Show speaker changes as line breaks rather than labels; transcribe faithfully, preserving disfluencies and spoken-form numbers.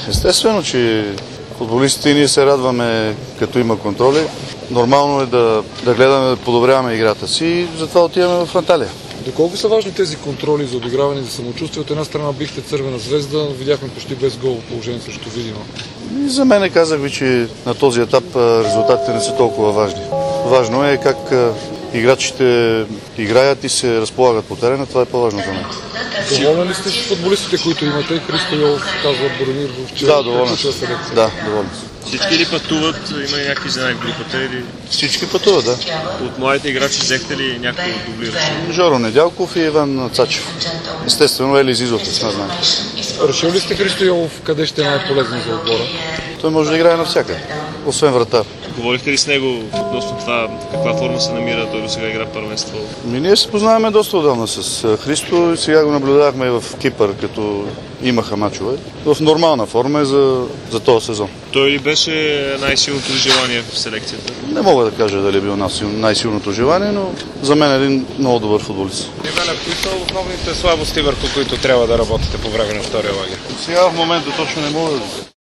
Естествено, че футболистите и ние се радваме, като има контроли. Нормално е да, да гледаме, да подобряваме играта си и затова отиваме в Анталия.
Доколко са важни тези контроли за обиграване и за самочувствие? От една страна бихте Цървена звезда, видяхме почти без гол положение срещу Видимо.
И за мен казах ви, че на този етап резултатите не са толкова важни. Важно е как играчите играят и се разполагат по терена, това е по-важно за мен.
Доволен ли сте с футболистите, които имате? Христо Йолов казва Боромир вчера.
Да, доволен. Да, доволен.
Всички ли пътуват? Има ли някакви жена в групата? Или...
Всички пътуват, да.
От младите играчи взехте ли някой дублиращ?
Жоро Недялков и Иван Цачев. Естествено, Ели Зизов, не знам.
Решил ли сте Христо Йолов къде ще е най-полезен за отбора?
Той може да играе навсякъде, освен вратар.
Говорихте ли с него относно това, каква форма се намира, той до сега игра първенство?
Ми, ние се познаваме доста отдавна с Христо и сега го наблюдавахме и в Кипър, като имаха мачове. В нормална форма е за, за този сезон.
Той ли беше най-силното желание в селекцията?
Не мога да кажа дали е бил най-силното желание, но за мен е един много добър футболист.
Иване, кои са основните слабости, върху които трябва да работите по време на втория лагер?
Сега в момента точно не мога да